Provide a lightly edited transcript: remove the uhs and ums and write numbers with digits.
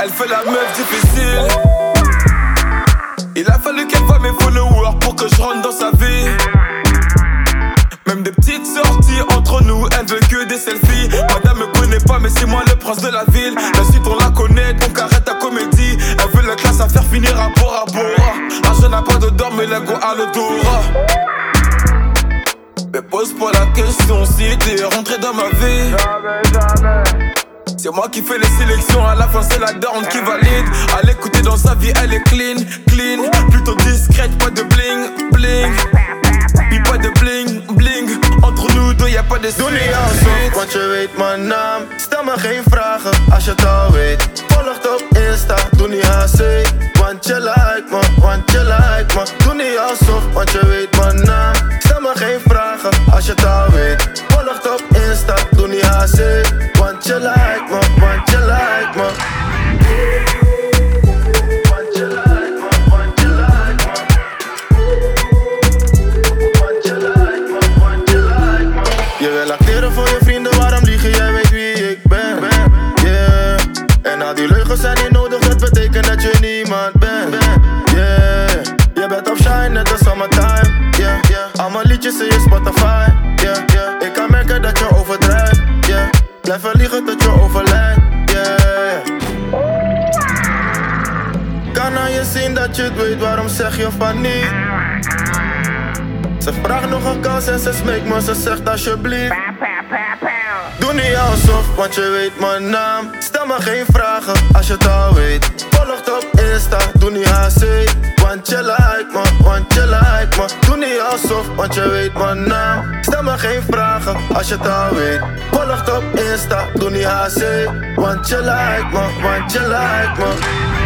Elle fait la meuf difficile. Il a fallu qu'elle voie mes followers pour que je rentre dans sa vie. Même des petites sorties entre nous, elle veut que des selfies. Madame me connaît pas mais c'est moi le prince de la ville. La suite on la connaît donc arrête ta comédie. Elle veut la classe à faire finir à Bora Bora. L'argent n'a pas d'odeur mais l'ego a l'odorat. Mais pose pas la question si t'es rentré dans ma vie. C'est moi qui fais les sélections, à la fin c'est la daronne qui valide. À l'écouter dans sa vie elle est clean, clean. Plutôt discrète, pas de bling, bling. Puis pas de bling, bling. Entre nous deux y'a pas de Doe niet alsof, want je weet mijn naam. Stel me geen vragen, als je het al weet. Volgt op Insta, doe niet HC. Want je like me, want je like me. Doe niet alsof, want je weet mijn naam. Stel me geen vragen, als je het al weet. Volgt op Insta, doe niet HC. Want je like me, want je like me. Je wil acteren voor je vrienden, waarom liegen? Jij weet wie ik ben. Yeah. En al die leugens zijn niet nodig, dat betekent dat je niemand bent. Yeah. Je bent op shine, net als summertime. Yeah. Allemaal liedjes in je Spotify. Yeah. Ik kan merken dat je overdrijft. Yeah. Blijf liegen tot je overlijdt. Yeah. Kan aan je zien dat je het weet, waarom zeg je van niet? Ze vraagt nog een kans en ze smeekt me, ze zegt alsjeblieft. Doe niet alsof, want je weet mijn naam. Stel me geen vragen, als je het al weet. Volgt op Insta, doe niet HC. Want je like me, want je like me. Doe niet alsof, want je weet mijn naam. Stel me geen vragen, als je het al weet. Volgt op Insta, doe niet HC. Want je like me, want je like me.